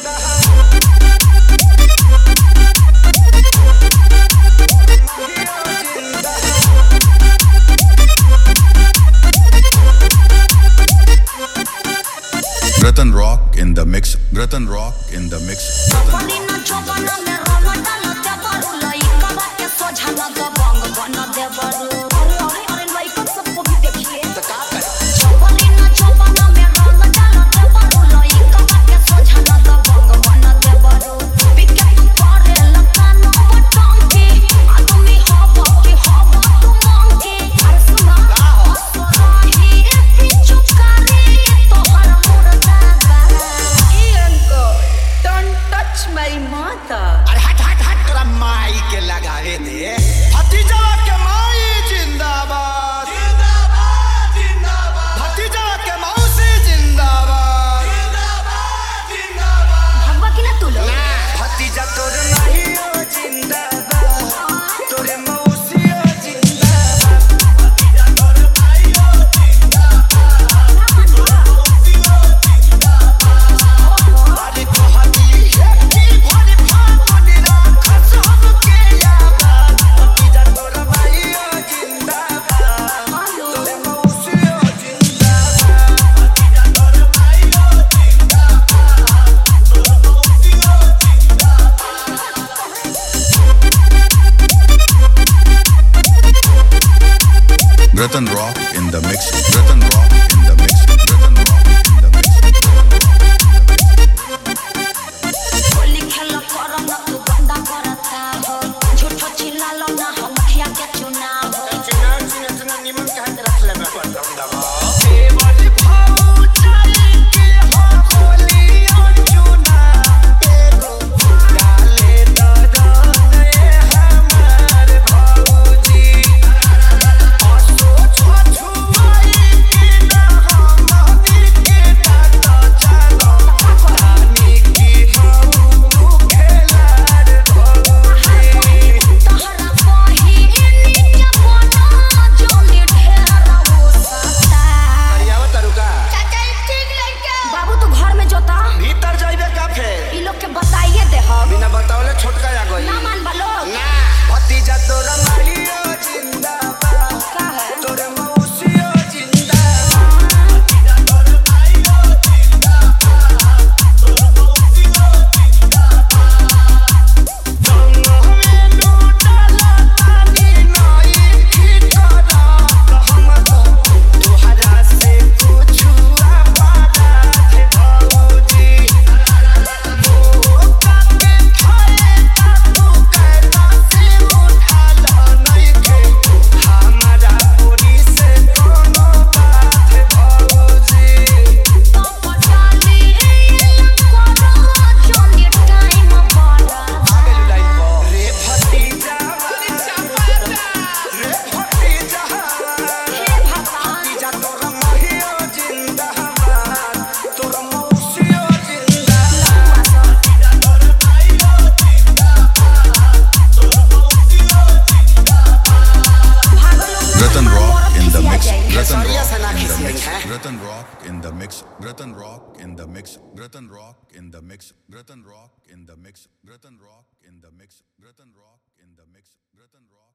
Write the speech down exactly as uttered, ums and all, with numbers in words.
Ratan Rock in the mix. Ratan Rock in the mix. मेरी माता अरे हट हट हट तेरा माई के लगावे दे भतीजा के माई जिंदाबाद जिंदाबाद जिंदाबाद भतीजा के मौसी जिंदाबाद जिंदाबाद जिंदाबाद भगवा की ना तू लोग भतीजा तोर नहीं हो जिंदाबाद तोरे मौसी हो जिंदाबाद भतीजा तोर नहीं हो जिंदाबाद तोर मौसी हो जिंदाबाद अरे कहती Ratan Rock in the mix. Ratan Rock in the mix. Ratan Rock in the mix. Holi खेलो करो ना तू गंदा करता हो झूठो चिल्ला लो ना हम मुखिया के चुनाव हो चुनाव चुनाव चुनाव निमन के हाथ रख ले मैं बंदा ए वाली भाव चल के हो होली और चुनाव एगो डाले दरद ए हमार भौजी बिना बतावले छोटका आ गई ना मान बलो ना भतीजा तोरा माहियो जिंदाबाद का है तोरे मौसियो जिंदाबाद भतीजा तोरा माहियो जिंदाबाद तोरे मौसियो जिंदाबाद जंगल में लूटला तानी नई खिचड़ा हम तो तोहरा से पूछुआ पारा थे भौजी Ratan Rock in the mix. Ratan Rock in the mix. Ratan Rock in the mix. Ratan Rock in the mix. Ratan Rock in the mix. Ratan Rock in the mix. Ratan Rock in the mix. Ratan Rock.